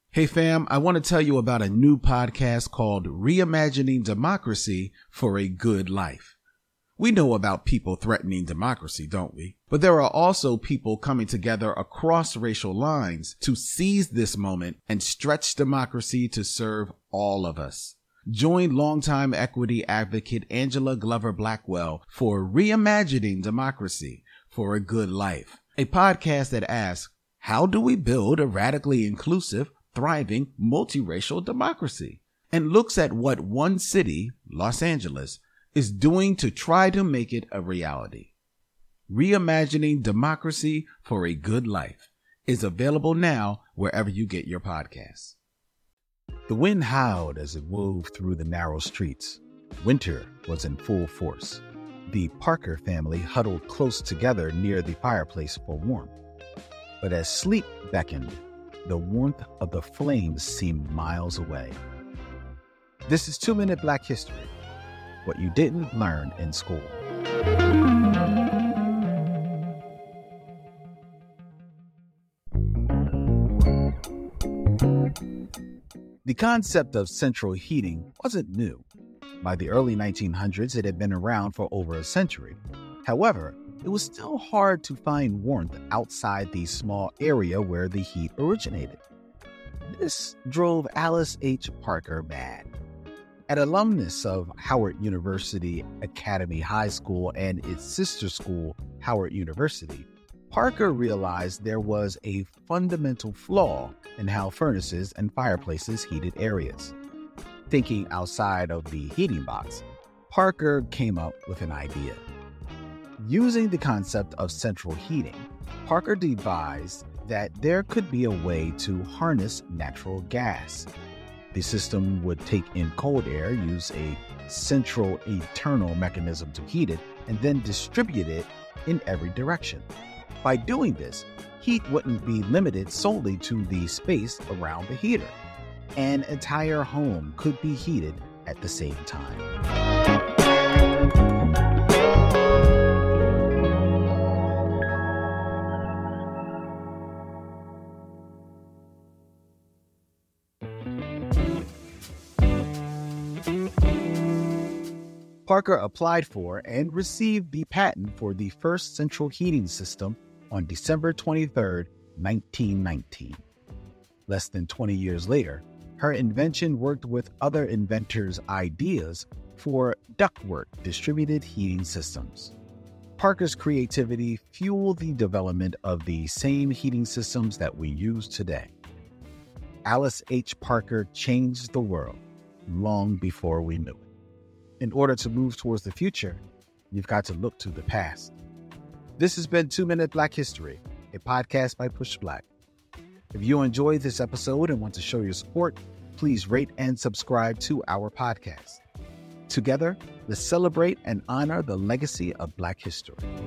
Hey fam, I want to tell you about a new podcast called Reimagining Democracy for a Good Life. We know about people threatening democracy, don't we? But there are also people coming together across racial lines to seize this moment and stretch democracy to serve all of us. Join longtime equity advocate Angela Glover Blackwell for Reimagining Democracy for a Good Life, a podcast that asks, how do we build a radically inclusive, thriving, multiracial democracy? And looks at what one city, Los Angeles, is doing to try to make it a reality. Reimagining Democracy for a Good Life is available now wherever you get your podcasts. The wind howled as it wove through the narrow streets. Winter was in full force. The Parker family huddled close together near the fireplace for warmth. But as sleep beckoned, the warmth of the flames seemed miles away. This is 2 Minute Black History, what you didn't learn in school. The concept of central heating wasn't new. By the early 1900s, it had been around for over a century. However, it was still hard to find warmth outside the small area where the heat originated. This drove Alice H. Parker mad. An alumnus of Howard University Academy High School and its sister school, Howard University, Parker realized there was a fundamental flaw in how furnaces and fireplaces heated areas. Thinking outside of the heating box, Parker came up with an idea. Using the concept of central heating, Parker devised that there could be a way to harness natural gas. The system would take in cold air, use a central internal mechanism to heat it, and then distribute it in every direction. By doing this, heat wouldn't be limited solely to the space around the heater. An entire home could be heated at the same time. Parker applied for and received the patent for the first central heating system on December 23, 1919. Less than 20 years later, her invention worked with other inventors' ideas for ductwork distributed heating systems. Parker's creativity fueled the development of the same heating systems that we use today. Alice H. Parker changed the world long before we knew it. In order to move towards the future, you've got to look to the past. This has been 2 Minute Black History, a podcast by Push Black. If you enjoyed this episode and want to show your support, please rate and subscribe to our podcast. Together, let's celebrate and honor the legacy of Black history.